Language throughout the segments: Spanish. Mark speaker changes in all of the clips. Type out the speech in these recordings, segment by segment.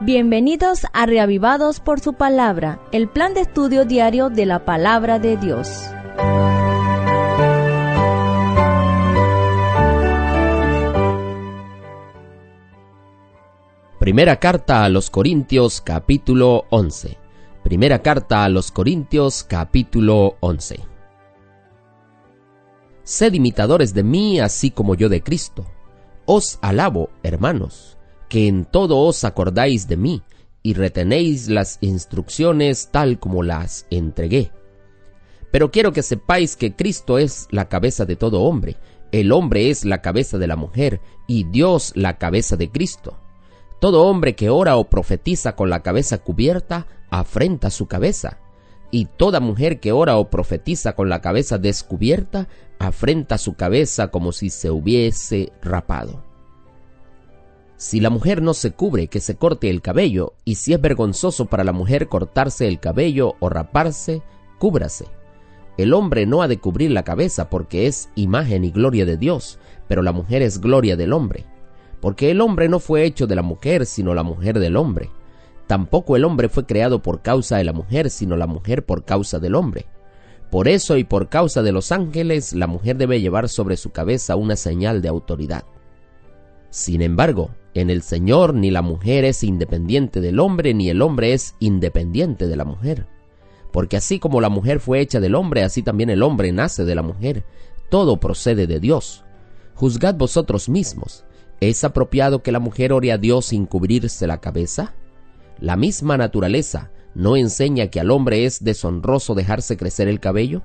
Speaker 1: Bienvenidos a Reavivados por su Palabra, el plan de estudio diario de la Palabra de Dios.
Speaker 2: Primera carta a los Corintios, capítulo 11. Primera carta a los Corintios, capítulo 11. Sed imitadores de mí, así como yo de Cristo. Os alabo, hermanos, que en todo os acordáis de mí, y retenéis las instrucciones tal como las entregué. Pero quiero que sepáis que Cristo es la cabeza de todo hombre, el hombre es la cabeza de la mujer, y Dios la cabeza de Cristo. Todo hombre que ora o profetiza con la cabeza cubierta, afrenta su cabeza, y toda mujer que ora o profetiza con la cabeza descubierta, afrenta su cabeza como si se hubiese rapado. Si la mujer no se cubre, que se corte el cabello, y si es vergonzoso para la mujer cortarse el cabello o raparse, cúbrase. El hombre no ha de cubrir la cabeza porque es imagen y gloria de Dios, pero la mujer es gloria del hombre. Porque el hombre no fue hecho de la mujer, sino la mujer del hombre. Tampoco el hombre fue creado por causa de la mujer, sino la mujer por causa del hombre. Por eso y por causa de los ángeles, la mujer debe llevar sobre su cabeza una señal de autoridad. Sin embargo, en el Señor ni la mujer es independiente del hombre, ni el hombre es independiente de la mujer. Porque así como la mujer fue hecha del hombre, así también el hombre nace de la mujer. Todo procede de Dios. Juzgad vosotros mismos. ¿Es apropiado que la mujer ore a Dios sin cubrirse la cabeza? ¿La misma naturaleza no enseña que al hombre es deshonroso dejarse crecer el cabello?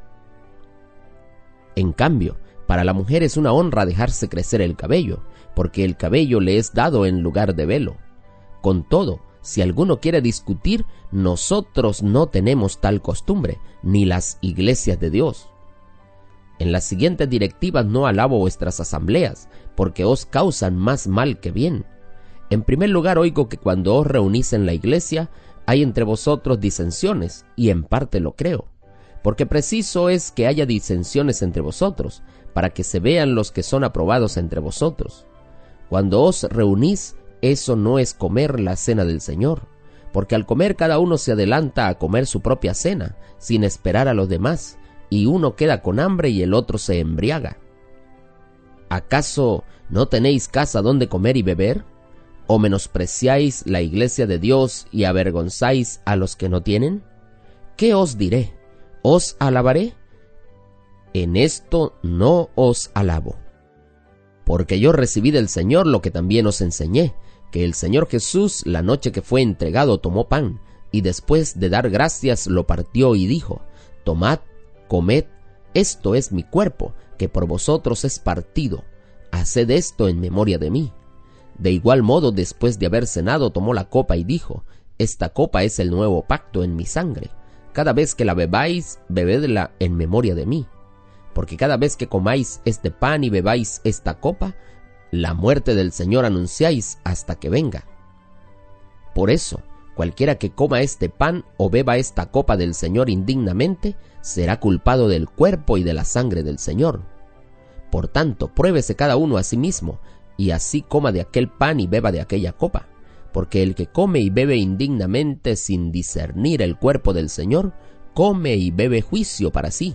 Speaker 2: En cambio, para la mujer es una honra dejarse crecer el cabello, porque el cabello le es dado en lugar de velo. Con todo, si alguno quiere discutir, nosotros no tenemos tal costumbre, ni las iglesias de Dios. En las siguientes directivas no alabo vuestras asambleas, porque os causan más mal que bien. En primer lugar oigo que cuando os reunís en la iglesia, hay entre vosotros disensiones, y en parte lo creo. Porque preciso es que haya disensiones entre vosotros, para que se vean los que son aprobados entre vosotros. Cuando os reunís, eso no es comer la cena del Señor, porque al comer cada uno se adelanta a comer su propia cena, sin esperar a los demás, y uno queda con hambre y el otro se embriaga. ¿Acaso no tenéis casa donde comer y beber? ¿O menospreciáis la iglesia de Dios y avergonzáis a los que no tienen? ¿Qué os diré? ¿Os alabaré? En esto no os alabo. Porque yo recibí del Señor lo que también os enseñé, que el Señor Jesús, la noche que fue entregado, tomó pan, y después de dar gracias lo partió y dijo: Tomad, comed, esto es mi cuerpo, que por vosotros es partido. Haced esto en memoria de mí. De igual modo, después de haber cenado, tomó la copa y dijo: Esta copa es el nuevo pacto en mi sangre. Cada vez que la bebáis, bebedla en memoria de mí. Porque cada vez que comáis este pan y bebáis esta copa, la muerte del Señor anunciáis hasta que venga. Por eso, cualquiera que coma este pan o beba esta copa del Señor indignamente, será culpado del cuerpo y de la sangre del Señor. Por tanto, pruébese cada uno a sí mismo, y así coma de aquel pan y beba de aquella copa. Porque el que come y bebe indignamente sin discernir el cuerpo del Señor, come y bebe juicio para sí.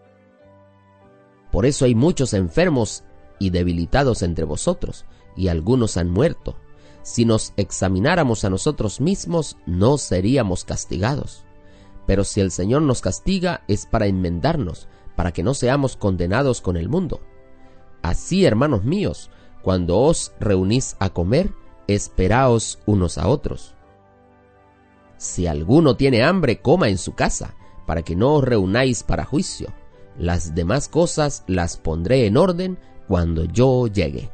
Speaker 2: Por eso hay muchos enfermos y debilitados entre vosotros, y algunos han muerto. Si nos examináramos a nosotros mismos, no seríamos castigados. Pero si el Señor nos castiga, es para enmendarnos, para que no seamos condenados con el mundo. Así, hermanos míos, cuando os reunís a comer, esperaos unos a otros. Si alguno tiene hambre, coma en su casa, para que no os reunáis para juicio. Las demás cosas las pondré en orden cuando yo llegue.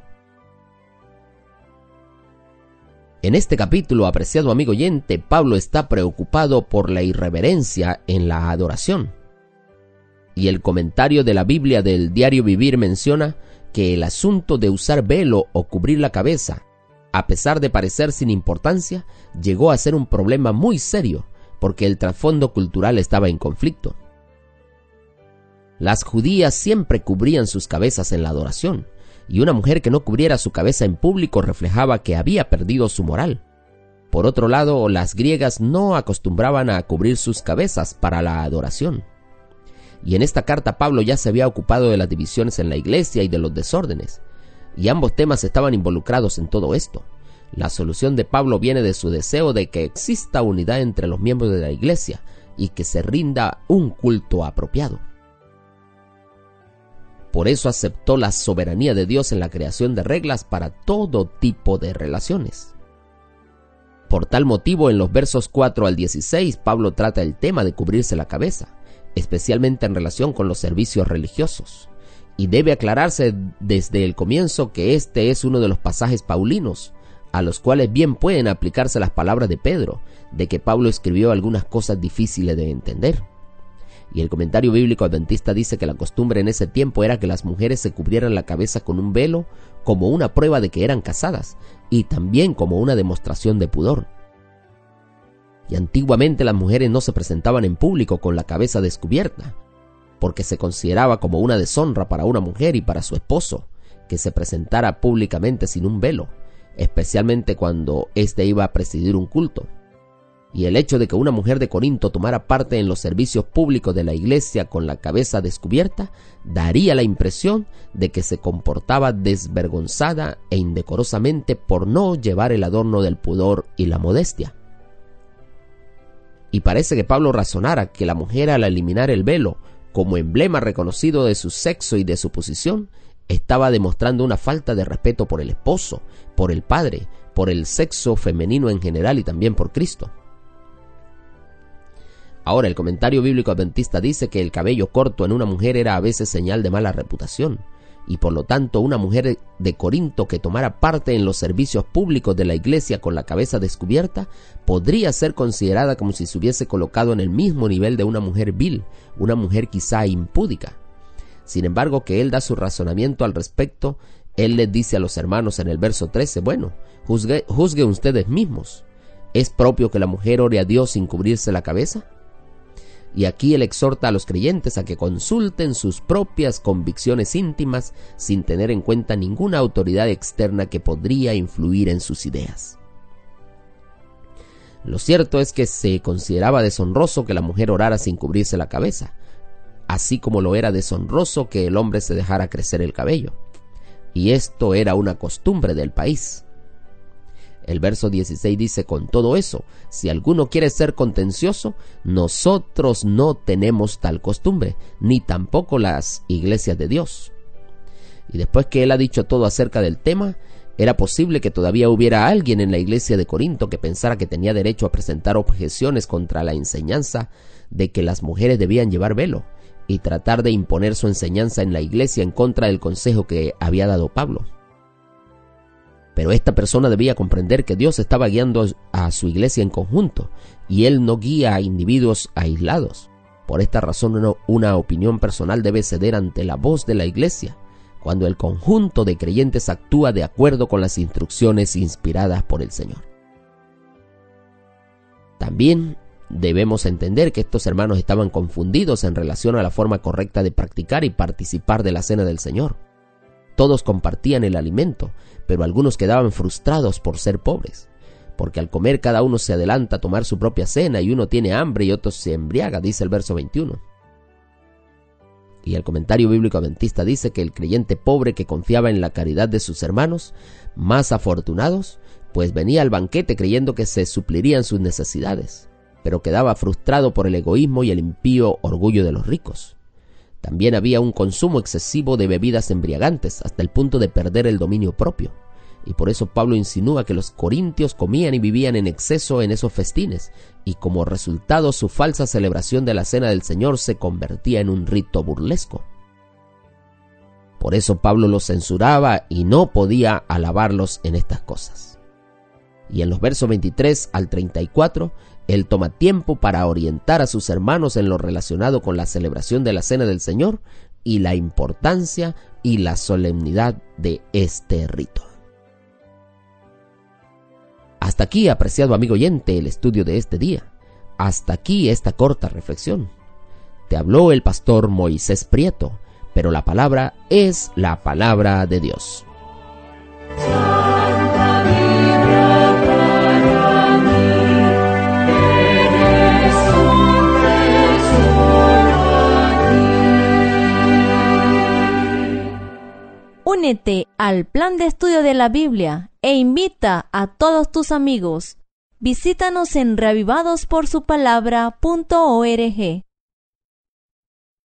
Speaker 2: En este capítulo, apreciado amigo oyente, Pablo está preocupado por la irreverencia en la adoración. Y el comentario de la Biblia del Diario Vivir menciona que el asunto de usar velo o cubrir la cabeza, a pesar de parecer sin importancia, llegó a ser un problema muy serio, porque el trasfondo cultural estaba en conflicto. Las judías siempre cubrían sus cabezas en la adoración, y una mujer que no cubriera su cabeza en público reflejaba que había perdido su moral. Por otro lado, las griegas no acostumbraban a cubrir sus cabezas para la adoración. Y en esta carta Pablo ya se había ocupado de las divisiones en la iglesia y de los desórdenes, y ambos temas estaban involucrados en todo esto. La solución de Pablo viene de su deseo de que exista unidad entre los miembros de la iglesia y que se rinda un culto apropiado. Por eso aceptó la soberanía de Dios en la creación de reglas para todo tipo de relaciones. Por tal motivo, en los versos 4 al 16, Pablo trata el tema de cubrirse la cabeza, especialmente en relación con los servicios religiosos. Y debe aclararse desde el comienzo que este es uno de los pasajes paulinos, a los cuales bien pueden aplicarse las palabras de Pedro, de que Pablo escribió algunas cosas difíciles de entender. Y el comentario bíblico adventista dice que la costumbre en ese tiempo era que las mujeres se cubrieran la cabeza con un velo como una prueba de que eran casadas y también como una demostración de pudor. Y antiguamente las mujeres no se presentaban en público con la cabeza descubierta, porque se consideraba como una deshonra para una mujer y para su esposo que se presentara públicamente sin un velo, especialmente cuando éste iba a presidir un culto. Y el hecho de que una mujer de Corinto tomara parte en los servicios públicos de la iglesia con la cabeza descubierta daría la impresión de que se comportaba desvergonzada e indecorosamente por no llevar el adorno del pudor y la modestia. Y parece que Pablo razonara que la mujer, al eliminar el velo como emblema reconocido de su sexo y de su posición, estaba demostrando una falta de respeto por el esposo, por el padre, por el sexo femenino en general y también por Cristo. Ahora, el comentario bíblico adventista dice que el cabello corto en una mujer era a veces señal de mala reputación, y por lo tanto una mujer de Corinto que tomara parte en los servicios públicos de la iglesia con la cabeza descubierta podría ser considerada como si se hubiese colocado en el mismo nivel de una mujer vil, una mujer quizá impúdica. Sin embargo, que él da su razonamiento al respecto, él les dice a los hermanos en el verso 13, bueno, juzguen ustedes mismos. ¿Es propio que la mujer ore a Dios sin cubrirse la cabeza? Y aquí él exhorta a los creyentes a que consulten sus propias convicciones íntimas sin tener en cuenta ninguna autoridad externa que podría influir en sus ideas. Lo cierto es que se consideraba deshonroso que la mujer orara sin cubrirse la cabeza, así como lo era deshonroso que el hombre se dejara crecer el cabello. Y esto era una costumbre del país. El verso 16 dice, con todo eso, si alguno quiere ser contencioso, nosotros no tenemos tal costumbre, ni tampoco las iglesias de Dios. Y después que él ha dicho todo acerca del tema, era posible que todavía hubiera alguien en la iglesia de Corinto que pensara que tenía derecho a presentar objeciones contra la enseñanza de que las mujeres debían llevar velo y tratar de imponer su enseñanza en la iglesia en contra del consejo que había dado Pablo. Pero esta persona debía comprender que Dios estaba guiando a su iglesia en conjunto y Él no guía a individuos aislados. Por esta razón, una opinión personal debe ceder ante la voz de la iglesia cuando el conjunto de creyentes actúa de acuerdo con las instrucciones inspiradas por el Señor. También debemos entender que estos hermanos estaban confundidos en relación a la forma correcta de practicar y participar de la cena del Señor. Todos compartían el alimento, pero algunos quedaban frustrados por ser pobres, porque al comer cada uno se adelanta a tomar su propia cena y uno tiene hambre y otro se embriaga, dice el verso 21. Y el comentario bíblico adventista dice que el creyente pobre que confiaba en la caridad de sus hermanos, más afortunados, pues venía al banquete creyendo que se suplirían sus necesidades, pero quedaba frustrado por el egoísmo y el impío orgullo de los ricos. También había un consumo excesivo de bebidas embriagantes hasta el punto de perder el dominio propio. Y por eso Pablo insinúa que los corintios comían y vivían en exceso en esos festines, y como resultado su falsa celebración de la cena del Señor se convertía en un rito burlesco. Por eso Pablo los censuraba y no podía alabarlos en estas cosas. Y en los versos 23 al 34, él toma tiempo para orientar a sus hermanos en lo relacionado con la celebración de la Cena del Señor y la importancia y la solemnidad de este rito. Hasta aquí, apreciado amigo oyente, el estudio de este día. Hasta aquí esta corta reflexión. Te habló el pastor Moisés Prieto, pero la palabra es la palabra de Dios. Santa Biblia para mí.
Speaker 1: Únete al plan de estudio de la Biblia e invita a todos tus amigos. Visítanos en reavivadosporsupalabra.org.